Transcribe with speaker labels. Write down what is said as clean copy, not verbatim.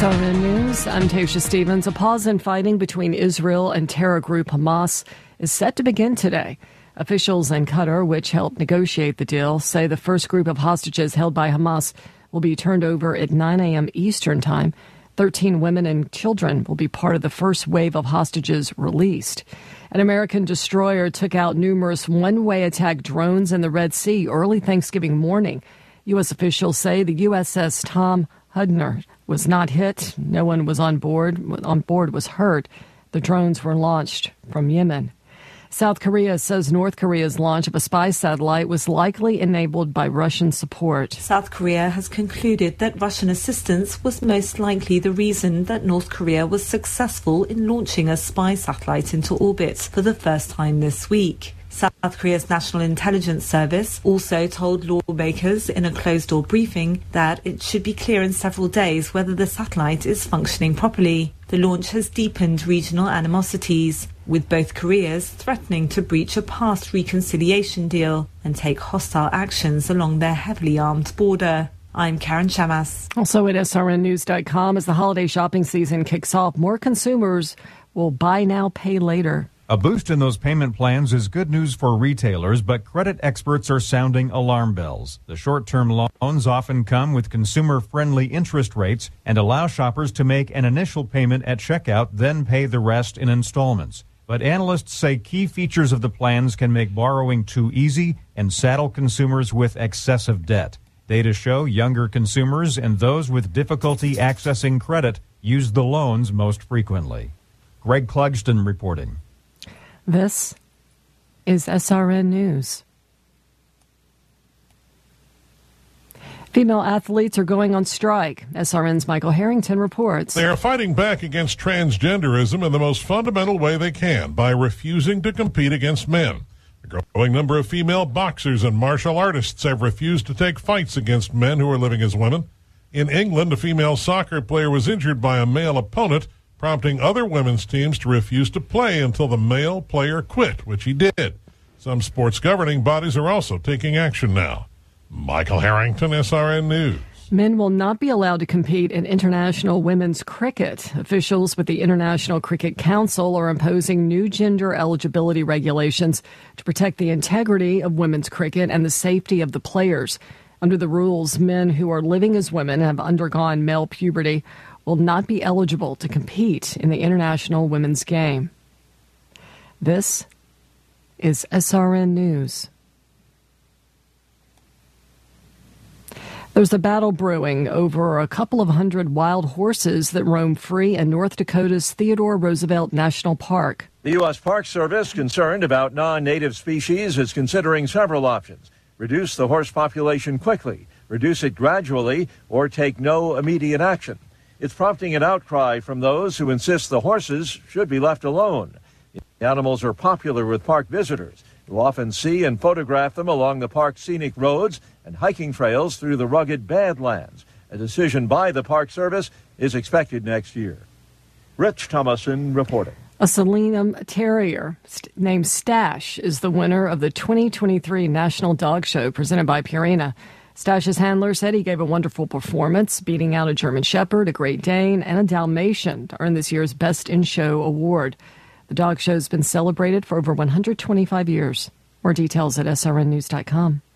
Speaker 1: SRN News, I'm Tasha Stevens. A pause in fighting between Israel and terror group Hamas is set to begin today. Officials in Qatar, which helped negotiate the deal, say the first group of hostages held by Hamas will be turned over at 9 a.m. Eastern Time. 13 women and children will be part of the first wave of hostages released. An American destroyer took out numerous one-way attack drones in the Red Sea early Thanksgiving morning. U.S. officials say the USS Tom Hudner was not hit. No one was on board was hurt. The drones were launched from Yemen. South Korea says North Korea's launch of a spy satellite was likely enabled by Russian support.
Speaker 2: South Korea has concluded that Russian assistance was most likely the reason that North Korea was successful in launching a spy satellite into orbit for the first time this week. South Korea's National Intelligence Service also told lawmakers in a closed-door briefing that it should be clear in several days whether the satellite is functioning properly. The launch has deepened regional animosities, with both Koreas threatening to breach a past reconciliation deal and take hostile actions along their heavily armed border. I'm Karen Shamas.
Speaker 1: Also at srnnews.com, as the holiday shopping season kicks off, more consumers will buy now, pay later.
Speaker 3: A boost in those payment plans is good news for retailers, but credit experts are sounding alarm bells. The short-term loans often come with consumer-friendly interest rates and allow shoppers to make an initial payment at checkout, then pay the rest in installments. But analysts say key features of the plans can make borrowing too easy and saddle consumers with excessive debt. Data show younger consumers and those with difficulty accessing credit use the loans most frequently. Greg Clugston reporting.
Speaker 1: This is SRN News. Female athletes are going on strike. SRN's Michael Harrington reports.
Speaker 4: They are fighting back against transgenderism in the most fundamental way they can by refusing to compete against men. A growing number of female boxers and martial artists have refused to take fights against men who are living as women. In England, a female soccer player was injured by a male opponent, prompting other women's teams to refuse to play until the male player quit, which he did. Some sports governing bodies are also taking action now. Michael Harrington, SRN News.
Speaker 1: Men will not be allowed to compete in international women's cricket. Officials with the International Cricket Council are imposing new gender eligibility regulations to protect the integrity of women's cricket and the safety of the players. Under the rules, men who are living as women and have undergone male puberty will not be eligible to compete in the international women's game. This is SRN News. There's a battle brewing over a couple of hundred wild horses that roam free in North Dakota's Theodore Roosevelt National Park.
Speaker 5: The U.S. Park Service, concerned about non-native species, is considering several options. Reduce the horse population quickly, reduce it gradually, or take no immediate action. It's prompting an outcry from those who insist the horses should be left alone. The animals are popular with park visitors, who often see and photograph them along the park's scenic roads and hiking trails through the rugged Badlands. A decision by the Park Service is expected next year. Rich Thomason reporting.
Speaker 1: A Saline Terrier named Stash is the winner of the 2023 National Dog Show presented by Purina. Stash's handler said he gave a wonderful performance, beating out a German Shepherd, a Great Dane, and a Dalmatian to earn this year's Best in Show award. The dog show's been celebrated for over 125 years. More details at srnnews.com.